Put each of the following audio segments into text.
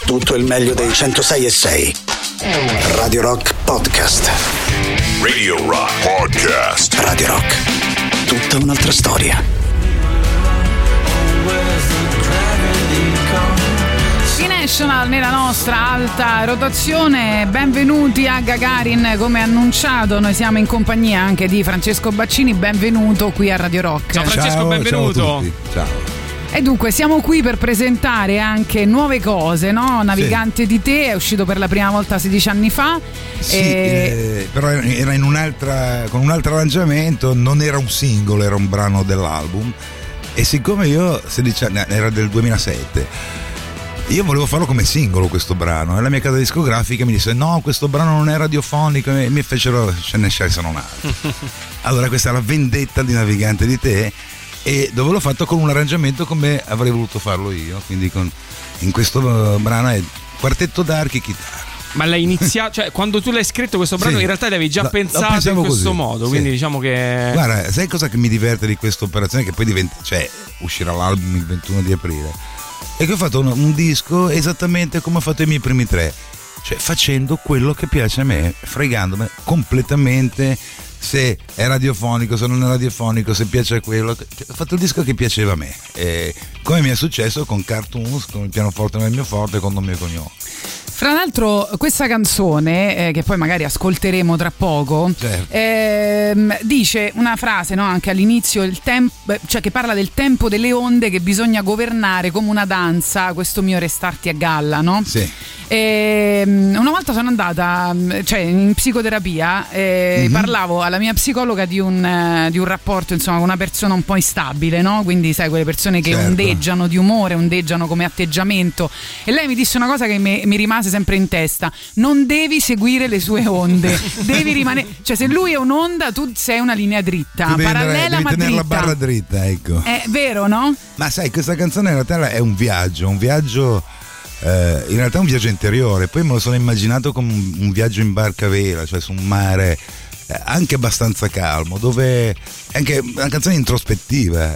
tutto il meglio dei 106.6. Radio Rock Podcast. Radio Rock Podcast. Radio Rock, tutta un'altra storia. National nella nostra alta rotazione, benvenuti a Gagarin. Come annunciato, noi siamo in compagnia anche di Francesco Baccini, benvenuto qui a Radio Rock. Ciao Francesco, benvenuto. Ciao a tutti. Ciao. E dunque siamo qui per presentare anche nuove cose, no? Navigante sì. di te è uscito per la prima volta 16 anni fa. Sì, però era in un'altra, con un altro arrangiamento, non era un singolo, era un brano dell'album. E siccome io 16 anni, era del 2007, io volevo farlo come singolo questo brano, e la mia casa discografica mi disse no, questo brano non è radiofonico, e mi fecero ce ne scelsero un altro. Allora questa è la vendetta di Navigante di te, e dove l'ho fatto con un arrangiamento come avrei voluto farlo io, quindi in questo brano è quartetto d'archi e chitarra. Ma l'hai iniziato, cioè quando tu l'hai scritto questo brano, sì, in realtà l'avevi già pensato in questo modo, sì. Quindi diciamo che... Guarda, sai cosa che mi diverte di questa operazione? Che poi uscirà l'album il 21 di aprile. E che ho fatto un disco esattamente come ho fatto i miei primi tre, cioè facendo quello che piace a me, fregandomi completamente se è radiofonico, se non è radiofonico, se piace a quello. Ho fatto il disco che piaceva a me, come mi è successo con Cartoons, con il pianoforte nel mio forte, con nome e cognome. Fra l'altro questa canzone, che poi magari ascolteremo tra poco, certo. Dice una frase, no, anche all'inizio, cioè che parla del tempo delle onde che bisogna governare come una danza, questo mio restarti a galla, no? Sì. Una volta sono andata, cioè in psicoterapia, parlavo alla mia psicologa di un rapporto, insomma, con una persona un po' instabile, no? Quindi sai, quelle persone che certo. ondeggiano di umore, ondeggiano come atteggiamento, e lei mi disse una cosa che mi rimase sempre in testa: non devi seguire le sue onde, devi rimanere, cioè se lui è un'onda tu sei una linea dritta, parallela ma dritta, tenere la barra dritta, ecco. È vero, no? Ma sai, questa canzone in realtà è un viaggio in realtà è un viaggio interiore. Poi me lo sono immaginato come un viaggio in barca a vela, cioè su un mare anche abbastanza calmo, dove è anche una canzone introspettiva,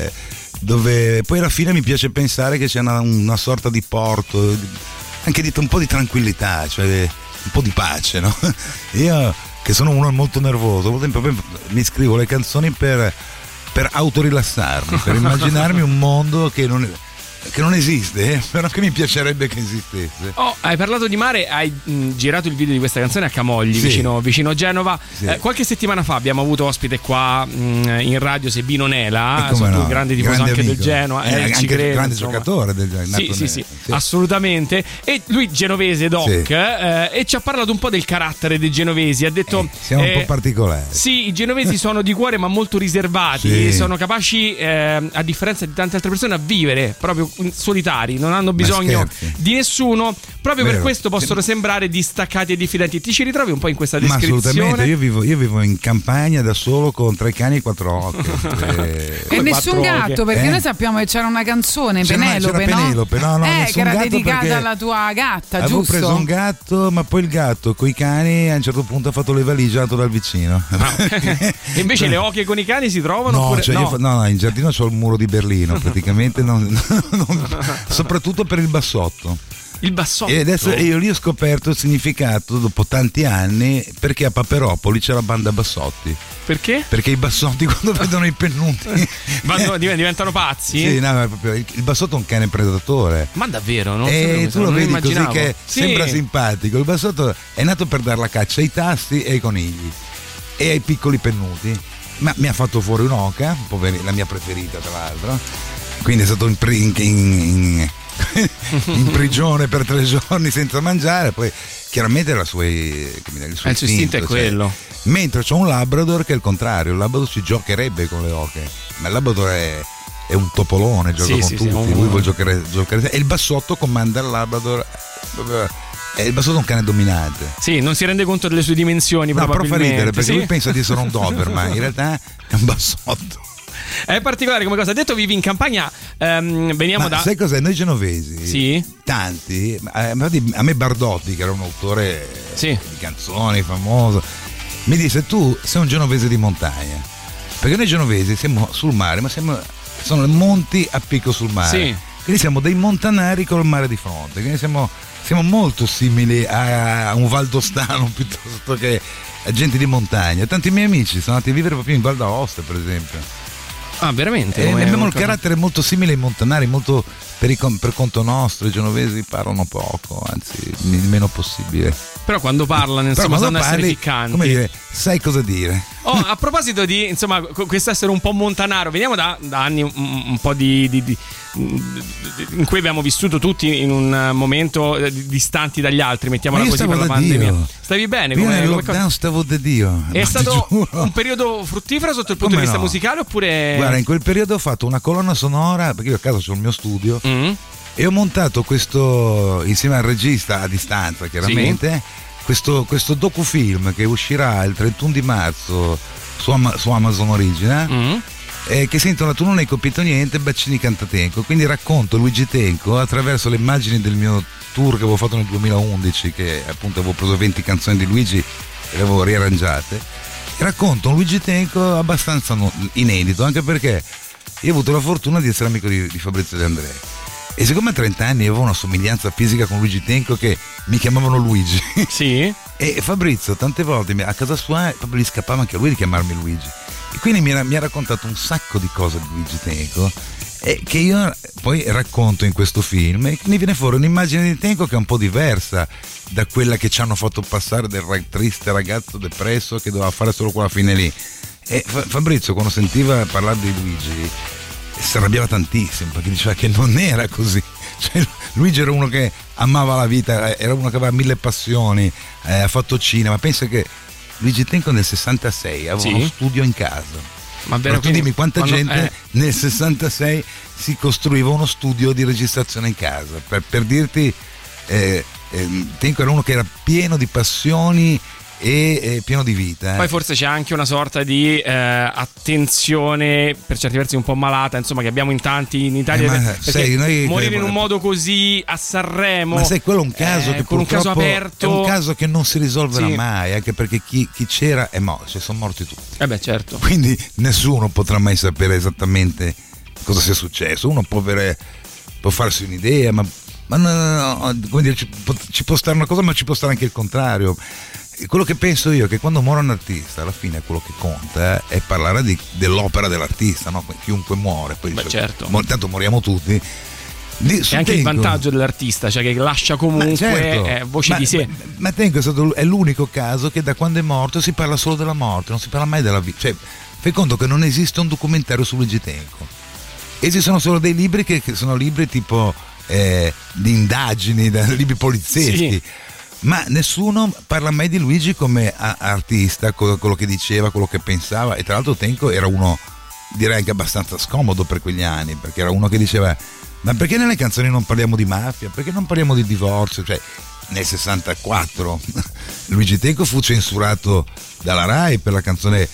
dove poi alla fine mi piace pensare che c'è una sorta di porto, anche di un po' di tranquillità, cioè un po' di pace, no? Io che sono uno molto nervoso, molto tempo mi scrivo le canzoni per autorilassarmi, per immaginarmi un mondo che non esiste, però che mi piacerebbe che esistesse. Hai parlato di mare, hai girato il video di questa canzone a Camogli, sì. vicino Genova. Sì. Qualche settimana fa abbiamo avuto ospite qua in radio Sebino Nela, no, grande tifoso anche amico. del Genoa, anche ci credo, grande insomma. giocatore del Genoa. Sì, assolutamente. E lui genovese doc, sì. E ci ha parlato un po' del carattere dei genovesi. Ha detto siamo un po' particolari. Sì, i genovesi sono di cuore ma molto riservati, sì. sono capaci a differenza di tante altre persone a vivere proprio solitari, non hanno bisogno di nessuno, proprio vero. Per questo possono sembrare distaccati e diffidenti. Ti ci ritrovi un po' in questa descrizione? Ma assolutamente, io vivo in campagna da solo con 3 cani e 4 ocche. E nessun gatto, perché noi sappiamo che c'era una canzone, Penelope, no? Che era dedicata alla tua gatta, avevo giusto? Avevo preso un gatto, ma poi il gatto coi cani a un certo punto ha fatto le valigie, è andato dal vicino. E invece le oche con i cani si trovano? No, oppure... cioè no, in giardino c'ho il muro di Berlino, praticamente soprattutto per il bassotto. Il bassotto. E adesso io lì ho scoperto il significato dopo tanti anni, perché a Paperopoli c'è la banda Bassotti. Perché? Perché i bassotti quando vedono i pennuti diventano pazzi? Sì, no, proprio, il bassotto è un cane predatore. Ma davvero? Non e tu lo vedi immaginavo. Così che sembra simpatico. Il bassotto è nato per dar la caccia ai tasti e ai conigli e ai piccoli pennuti. Ma mi ha fatto fuori un'oca, la mia preferita tra l'altro. Quindi è stato in prigione per 3 giorni senza mangiare. Poi chiaramente il suo istinto è quello. Mentre c'ho un Labrador che è il contrario, il Labrador si giocherebbe con le oche, ma il Labrador è un topolone, gioca con tutti, lui vuole giocare, e il bassotto comanda il Labrador. Il bassotto è un cane dominante. Sì, non si rende conto delle sue dimensioni, no, probabilmente. Però fa ridere, perché sì. lui pensa di essere un Doberman, in realtà è un bassotto. È particolare come cosa. Ha detto vivi in campagna, veniamo da... Sai cos'è? Noi genovesi, sì? Tanti, infatti a me Bardotti, che era un autore sì. di canzoni famoso, mi disse: tu sei un genovese di montagna, perché noi genovesi siamo sul mare, ma sono monti a picco sul mare. Sì. Quindi siamo dei montanari col mare di fronte, quindi siamo molto simili a un valdostano piuttosto che a gente di montagna. Tanti miei amici sono andati a vivere proprio in Val d'Aosta, per esempio. Ah, veramente? Abbiamo il carattere molto simile ai montanari, molto per conto nostro. I genovesi parlano poco, anzi il meno possibile. Però quando parlano, insomma, sanno essere piccanti. Come dire, sai cosa dire. Oh, a proposito di, insomma, questo essere un po' montanaro, veniamo da anni un po' in cui abbiamo vissuto tutti in un momento distanti dagli altri, mettiamola così, per la pandemia. Dio. Stavi bene? Io nel lockdown stavo da Dio. È stato un periodo fruttifero sotto il punto di vista musicale, oppure? Guarda, in quel periodo ho fatto una colonna sonora, perché io a casa c'ho il mio studio, e ho montato questo insieme al regista a distanza, chiaramente, questo docufilm che uscirà il 31 di marzo su Amazon Original, che si intitola Tu non hai capito niente, Bacini canta Tenco. Quindi racconto Luigi Tenco attraverso le immagini del mio tour che avevo fatto nel 2011, che appunto avevo preso 20 canzoni di Luigi e le avevo riarrangiate, e racconto un Luigi Tenco abbastanza inedito, anche perché io ho avuto la fortuna di essere amico di Fabrizio De André, e siccome a 30 anni avevo una somiglianza fisica con Luigi Tenco, che mi chiamavano Luigi, sì. E Fabrizio tante volte a casa sua proprio gli scappava anche a lui di chiamarmi Luigi, e quindi mi ha raccontato un sacco di cose di Luigi Tenco, e che io poi racconto in questo film, e quindi viene fuori un'immagine di Tenco che è un po' diversa da quella che ci hanno fatto passare del triste ragazzo depresso che doveva fare solo quella fine lì. E Fabrizio, quando sentiva parlare di Luigi, si arrabbiava tantissimo, perché diceva che non era così. Cioè, Luigi era uno che amava la vita, era uno che aveva 1000 passioni, ha fatto cinema. Pensa che Luigi Tenco nel 66 aveva uno studio in casa. Ma tu dimmi quanta gente nel 66 si costruiva uno studio di registrazione in casa. Per dirti, Tenco era uno che era pieno di passioni e pieno di vita. Poi forse c'è anche una sorta di attenzione, per certi versi un po' malata, insomma, che abbiamo in tanti in Italia, morire in un modo così a Sanremo, ma sai, quello è un caso che con un caso aperto, è un caso che non si risolverà mai, anche perché chi c'era è morto, cioè sono morti tutti. Certo. Quindi nessuno potrà mai sapere esattamente cosa sia successo. Uno può farsi un'idea, ma no, come dire, ci può stare una cosa, ma ci può stare anche il contrario. Quello che penso io è che quando muore un artista, alla fine quello che conta è parlare dell'opera dell'artista, no? Chiunque muore, poi certo. Tanto moriamo tutti. È anche il vantaggio dell'artista, cioè che lascia comunque voce di sé. Ma Tenco è l'unico caso che da quando è morto si parla solo della morte, non si parla mai della vita. Cioè, fai conto che non esiste un documentario su Luigi Tenco. Esistono solo dei libri che sono libri tipo di indagini, libri polizieschi. Sì. Ma nessuno parla mai di Luigi come artista, quello che diceva, quello che pensava. E tra l'altro Tenco era uno, direi anche abbastanza scomodo per quegli anni, perché era uno che diceva: ma perché nelle canzoni non parliamo di mafia? Perché non parliamo di divorzio? Cioè, nel 64 Luigi Tenco fu censurato dalla Rai per la canzone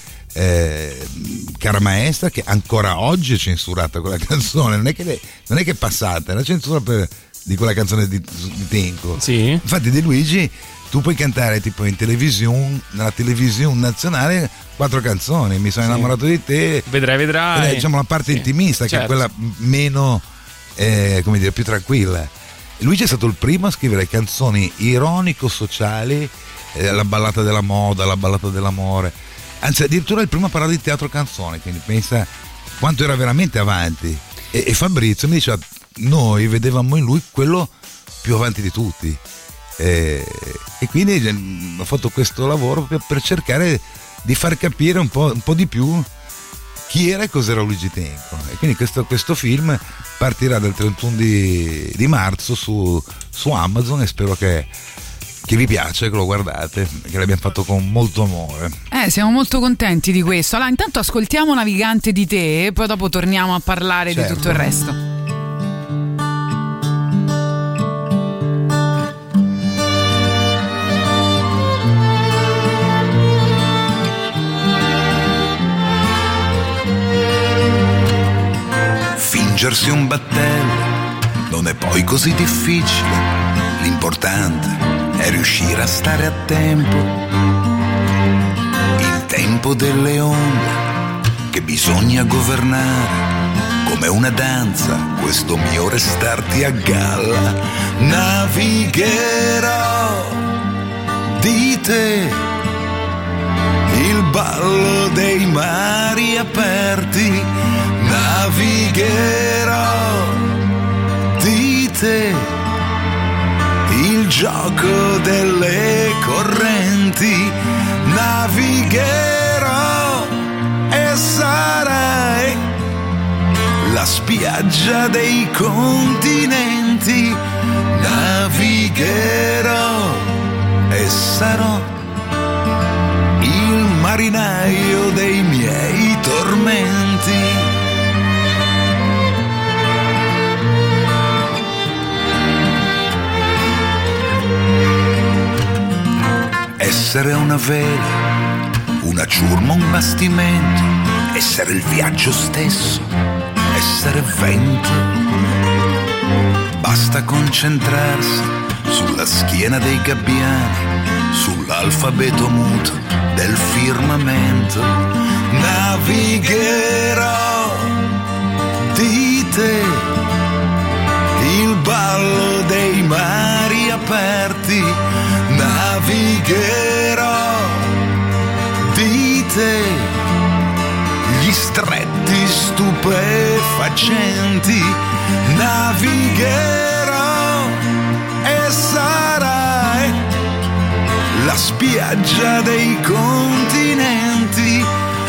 Cara Maestra, che ancora oggi è censurata quella canzone, non è che è passata, era censura di quella canzone di Tenco. Sì. Infatti di Luigi tu puoi cantare tipo in televisione, nella televisione nazionale, 4 canzoni: Mi sono innamorato di te, Vedrai. Diciamo la parte intimista, che è quella meno come dire, più tranquilla. Luigi è stato il primo a scrivere canzoni ironico-sociali, la ballata della moda, la ballata dell'amore, anzi addirittura il primo a parlare di teatro canzone, quindi pensa quanto era veramente avanti. E Fabrizio mi diceva: noi vedevamo in lui quello più avanti di tutti, e quindi ho fatto questo lavoro per cercare di far capire un po' di più chi era e cos'era Luigi Tenco. E quindi questo film partirà dal 31 di marzo su Amazon, e spero che vi piace, che lo guardate, che l'abbiamo fatto con molto amore. Siamo molto contenti di questo. Allora, intanto ascoltiamo Navigante di te, e poi dopo torniamo a parlare di tutto il resto. Fingersi un battello non è poi così difficile, l'importante è riuscire a stare a tempo, il tempo delle onde che bisogna governare, come come una danza questo mio restarti a galla. Navigherò di te il ballo dei mari aperti. Navigherò di te il gioco delle correnti. Navigherò e sarai la spiaggia dei continenti. Navigherò e sarò il marinaio dei miei tormenti. Essere una vela, una ciurma, un bastimento, essere il viaggio stesso, essere vento. Basta concentrarsi sulla schiena dei gabbiani, sull'alfabeto muto del firmamento. Navigherò di te il ballo dei mari aperti. Navigherò di te gli stretti stupefacenti. Navigherò e sarai la spiaggia dei continenti.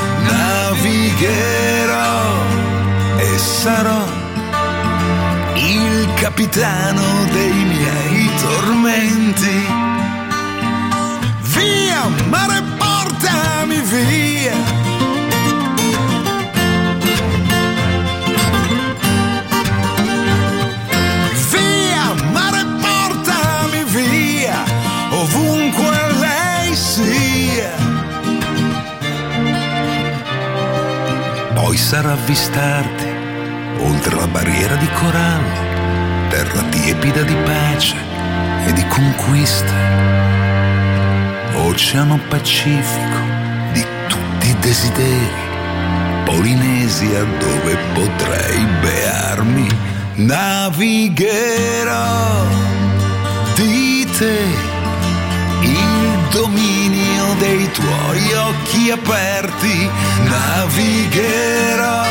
Navigherò e sarò il capitano dei miei tormenti. Via, mare, portami via. Via, mare, portami via, ovunque lei sia. Poi sarà avvistarti oltre la barriera di corallo, terra tiepida di pace e di conquista. Oceano Pacifico di tutti i desideri, Polinesia dove potrei bearmi. Navigherò di te il dominio dei tuoi occhi aperti. Navigherò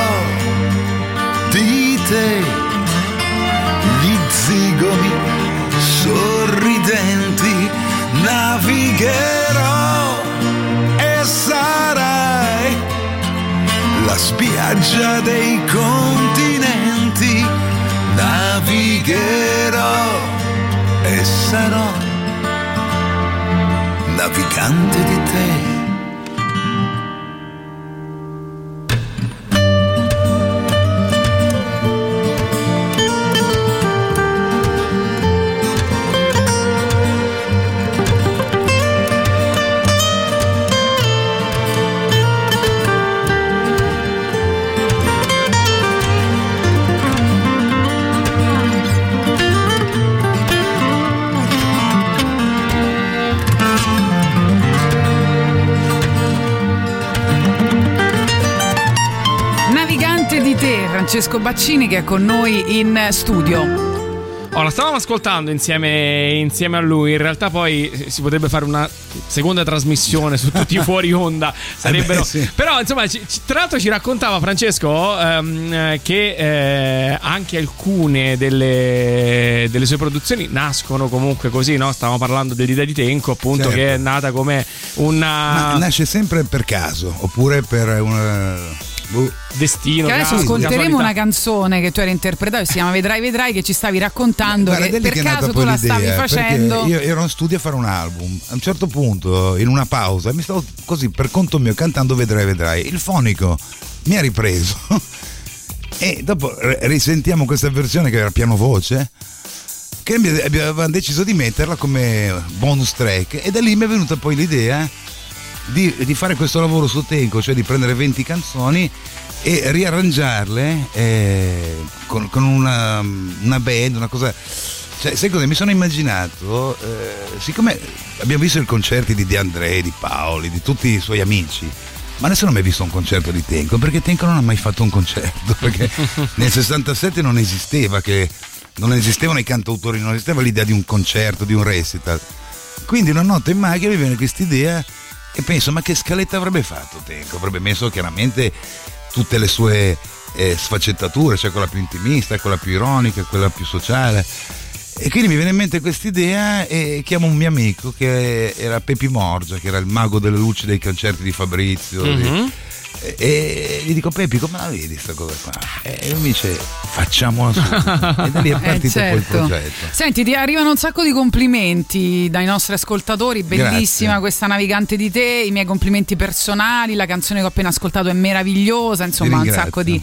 di te gli zigomi sorridenti. Navigherò e sarai la spiaggia dei continenti. Navigherò e sarò navigante di te. Francesco Baccini che è con noi in studio. La stavamo ascoltando insieme a lui. In realtà poi si potrebbe fare una seconda trasmissione su tutti i fuori onda. Sarebbero sì. Però insomma tra l'altro ci raccontava Francesco che anche alcune delle sue produzioni nascono comunque così, no? Stavamo parlando dell'idea di Tenco, appunto, certo, che è nata come una... Ma nasce sempre per caso oppure per una... destino. Che adesso ascolteremo una canzone che tu hai interpretato che si chiama Vedrai, che ci stavi raccontando. Guarda, che per caso tu la stavi facendo. Io ero in studio a fare un album. A un certo punto, in una pausa, mi stavo così per conto mio cantando Vedrai. Il fonico mi ha ripreso e dopo risentiamo questa versione che era pianovoce, che avevamo deciso di metterla come bonus track, e da lì mi è venuta poi l'idea di fare questo lavoro su Tenco, cioè di prendere 20 canzoni e riarrangiarle con una band, una cosa. Cioè, sai cosa mi sono immaginato? Siccome abbiamo visto i concerti di De André, di Paoli, di tutti i suoi amici, ma nessuno ha mai visto un concerto di Tenco, perché Tenco non ha mai fatto un concerto, perché nel 67 non esistevano i cantautori, non esisteva l'idea di un concerto, di un recital. Quindi una notte in macchina mi viene questa idea e penso, ma che scaletta avrebbe fatto Tenco? Avrebbe messo chiaramente tutte le sue sfaccettature, cioè quella più intimista, quella più ironica, quella più sociale. E quindi mi viene in mente questa idea e chiamo un mio amico che era Pepi Morgia, che era il mago delle luci dei concerti di Fabrizio. E gli dico, Pepi, come la vedi sta cosa qua? E lui mi dice, facciamola subito. E da lì è partito poi il progetto. Senti, ti arrivano un sacco di complimenti dai nostri ascoltatori, bellissima Grazie. questa Navigante di te, i miei complimenti personali, la canzone che ho appena ascoltato è meravigliosa, insomma un sacco di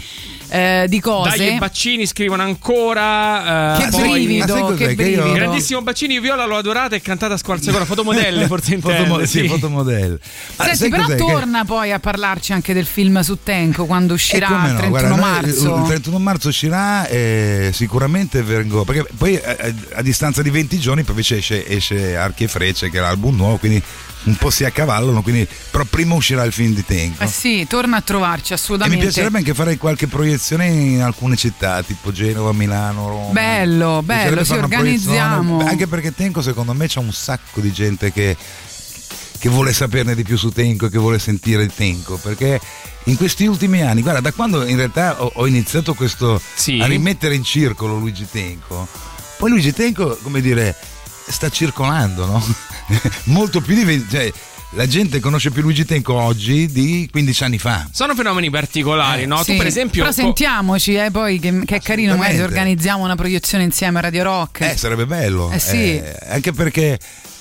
cose. Dai, e Baccini scrivono ancora. Che brivido, che brivido. Grandissimo Baccini, io Viola l'ho adorata e cantata a squarciagola, fotomodelle forse intende. Sì, fotomodelle. Senti, però torna poi a parlarci anche del film su Tenco quando uscirà il 31 marzo. Il 31 marzo uscirà sicuramente vengo, perché poi a distanza di 20 giorni poi invece esce Archi e Frecce, che è l'album nuovo, quindi un po' si accavallano, quindi però prima uscirà il film di Tenco. Sì, torna a trovarci assolutamente. E mi piacerebbe anche fare qualche proiezione in alcune città, tipo Genova, Milano, Roma. Bello, ci organizziamo. Anche perché Tenco secondo me c'è un sacco di gente che vuole saperne di più su Tenco e che vuole sentire il Tenco, perché in questi ultimi anni, guarda, da quando in realtà ho iniziato a rimettere in circolo Luigi Tenco, poi Luigi Tenco, come dire, sta circolando, no? Molto più cioè, la gente conosce più Luigi Tenco oggi di 15 anni fa. Sono fenomeni particolari, no? Sì. Tu per esempio però sentiamoci poi che è carino, magari se organizziamo una proiezione insieme a Radio Rock. Sarebbe bello. Sì. Anche perché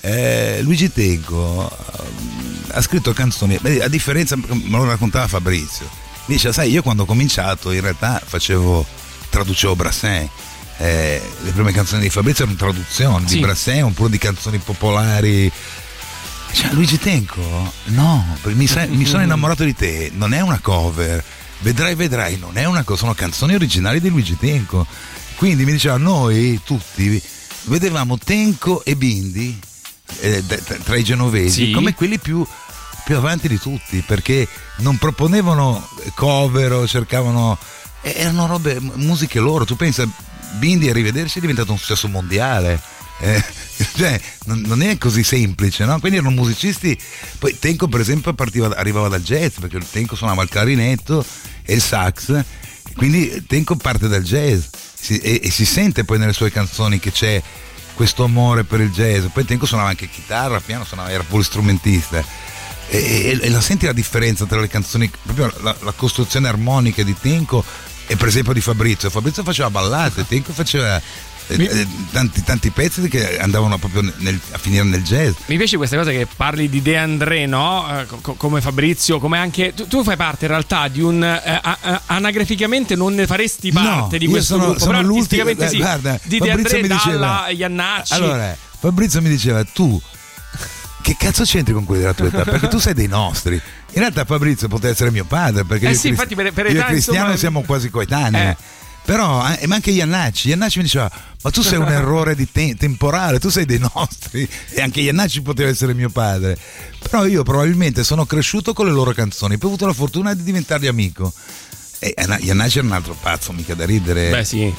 Luigi Tenco ha scritto canzoni, a differenza, me lo raccontava Fabrizio, dice, sai, io quando ho cominciato in realtà traducevo Brassens. Le prime canzoni di Fabrizio erano traduzioni di Brassens oppure di canzoni popolari. Cioè, Luigi Tenco, no, mi sono innamorato di te, non è una cover, vedrai, non è una cosa, sono canzoni originali di Luigi Tenco. Quindi mi diceva, noi tutti vedevamo Tenco e Bindi tra i genovesi come quelli più avanti di tutti, perché non proponevano cover o cercavano, erano robe, musiche loro. Tu pensa, Bindi a rivedersi è diventato un successo mondiale, cioè non è così semplice, no? Quindi erano musicisti. Poi Tenco per esempio arrivava dal jazz, perché Tenco suonava il clarinetto e il sax, quindi Tenco parte dal jazz e si sente poi nelle sue canzoni che c'è questo amore per il jazz. Poi Tenco suonava anche chitarra, piano, era polistrumentista e la senti la differenza tra le canzoni, proprio la costruzione armonica di Tenco e per esempio di Fabrizio faceva ballate, Tenco faceva tanti pezzi che andavano proprio a finire nel jazz. Mi piace questa cosa che parli di De André, no? Come Fabrizio, come anche tu fai parte in realtà di un anagraficamente non ne faresti parte di questo gruppo, però artisticamente sì, guarda, di De André, Dalla, Iannacci. Allora Fabrizio mi diceva, tu che cazzo c'entri con quelli della tua età? Perché tu sei dei nostri. In realtà Fabrizio poteva essere mio padre, perché infatti per età, io e Cristiano insomma, siamo quasi coetanei. Però, ma anche Iannacci mi diceva, ma tu sei un errore temporale, tu sei dei nostri. E anche Iannacci poteva essere mio padre. Però io probabilmente sono cresciuto con le loro canzoni, poi ho avuto la fortuna di diventargli amico. E Iannacci era un altro pazzo, mica da ridere. Beh, sì.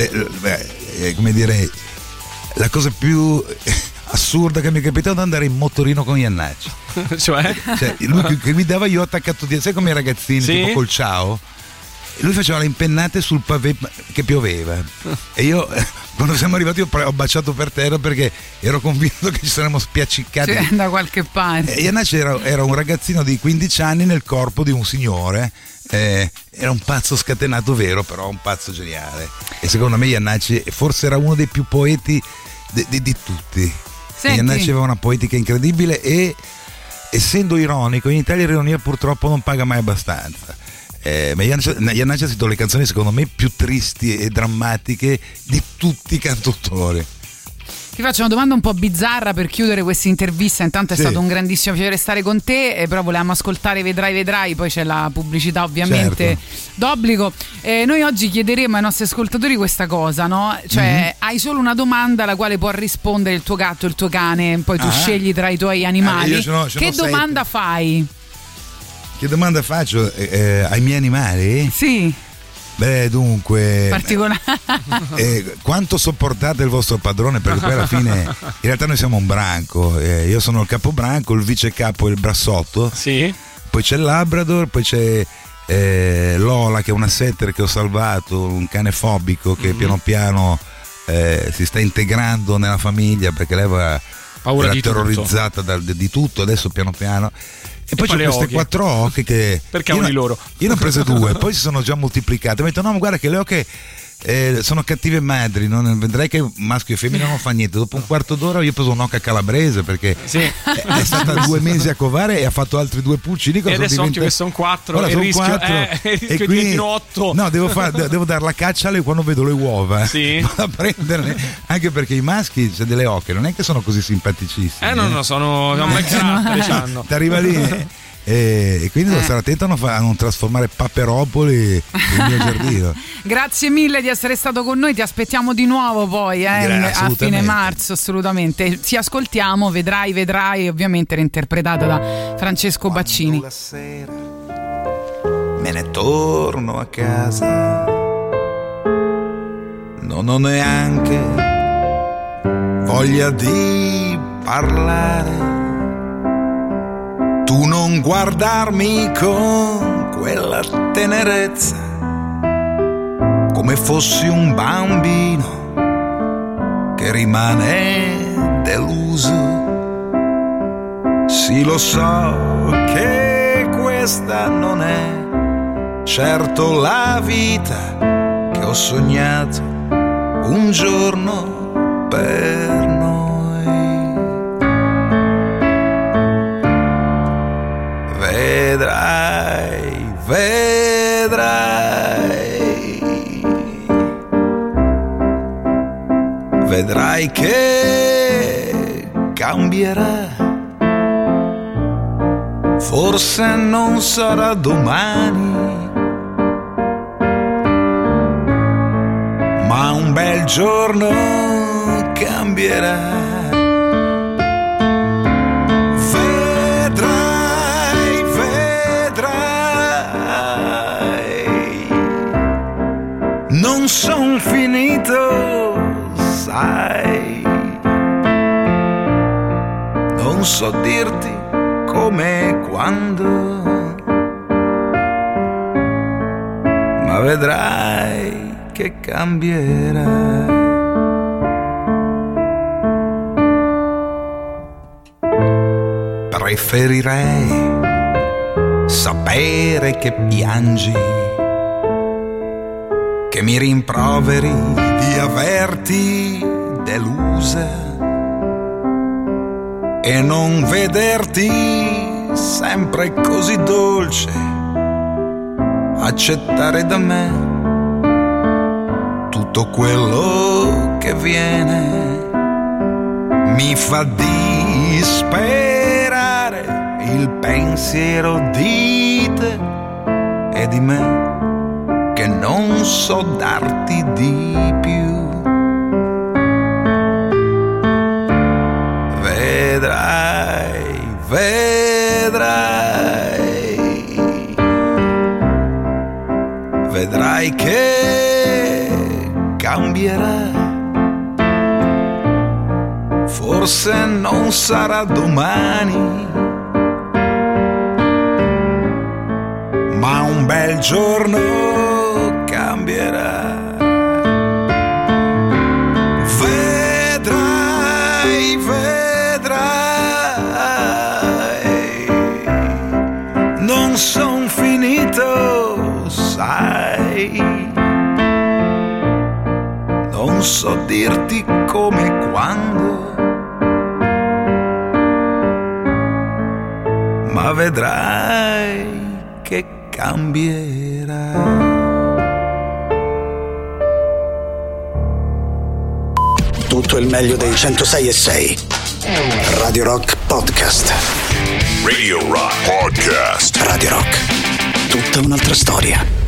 Come dire, la cosa più assurda che mi è capitato è andare in motorino con Iannacci. Cioè lui che guidava, io attaccato dietro, sai come i ragazzini, tipo col ciao. Lui faceva le impennate sul pavé che pioveva e io quando siamo arrivati ho baciato per terra perché ero convinto che ci saremmo spiaccicati da qualche parte. Iannacci era un ragazzino di 15 anni nel corpo di un signore, era un pazzo scatenato vero, però un pazzo geniale, e secondo me Iannacci forse era uno dei più poeti di tutti. Iannacci aveva una poetica incredibile e, essendo ironico, in Italia l'ironia purtroppo non paga mai abbastanza. Ma Iannacci ha scritto le canzoni secondo me più tristi e drammatiche di tutti i cantautori. Ti faccio una domanda un po' bizzarra per chiudere questa intervista. Intanto è stato un grandissimo piacere stare con te, però volevamo ascoltare Vedrai, poi c'è la pubblicità ovviamente d'obbligo. Noi oggi chiederemo ai nostri ascoltatori questa cosa, no? Cioè hai solo una domanda alla quale può rispondere il tuo gatto, il tuo cane, poi tu scegli tra i tuoi animali. Ce n'ho che domanda fai? Che domanda faccio ai miei animali? Sì. Beh, dunque, particolare. Quanto sopportate il vostro padrone? Perché poi alla fine in realtà noi siamo un branco, io sono il capobranco, il vice capo è il brassotto, sì. Poi c'è il Labrador, poi c'è Lola che è una setter che ho salvato, un cane fobico che piano piano si sta integrando nella famiglia perché lei era terrorizzata di tutto, adesso piano piano. E poi c'ho queste 4 oche che perché uno di loro? Io ne ho prese 2, poi si sono già moltiplicate. Mi ho detto no, ma guarda che le oche sono cattive madri, vedrai che maschio e femmina non fa niente. Dopo un quarto d'ora io ho preso un'oca calabrese perché è stata 2 mesi a covare e ha fatto altri 2 pulcini. E adesso occhio che sono 4 e il rischio e quindi 8. No, devo dare la caccia quando vedo le uova. Sì. Vado a prenderne, anche perché i maschi, cioè delle oche, non è che sono così simpaticissimi. No, sono un bel carattere. T'arriva lì. E quindi devo stare attento a non trasformare Paperopoli nel mio giardino. Grazie mille di essere stato con noi, ti aspettiamo di nuovo poi a fine marzo, assolutamente. Ci ascoltiamo, vedrai, ovviamente reinterpretata da Francesco Baccini. La sera me ne torno a casa, non ho neanche voglia di parlare. Tu non guardarmi con quella tenerezza, come fossi un bambino che rimane deluso. Sì, lo so che questa non è certo la vita che ho sognato un giorno per noi. Vedrai che cambierà. Forse non sarà domani, ma un bel giorno cambierà. Non son finito, sai, non so dirti come e quando, ma vedrai che cambierà. Preferirei sapere che piangi, che mi rimproveri di averti delusa e non vederti sempre così dolce, accettare da me tutto quello che viene. Mi fa disperare il pensiero di te e di me, che non so darti di più. Vedrai che cambierà. Forse non sarà domani, ma un bel giorno cambierà. Vedrai, non son finito, sai, non so dirti come e quando, ma vedrai che cambierà. Tutto il meglio dei 106.6 Radio Rock Podcast. Radio Rock Podcast. Radio Rock, tutta un'altra storia.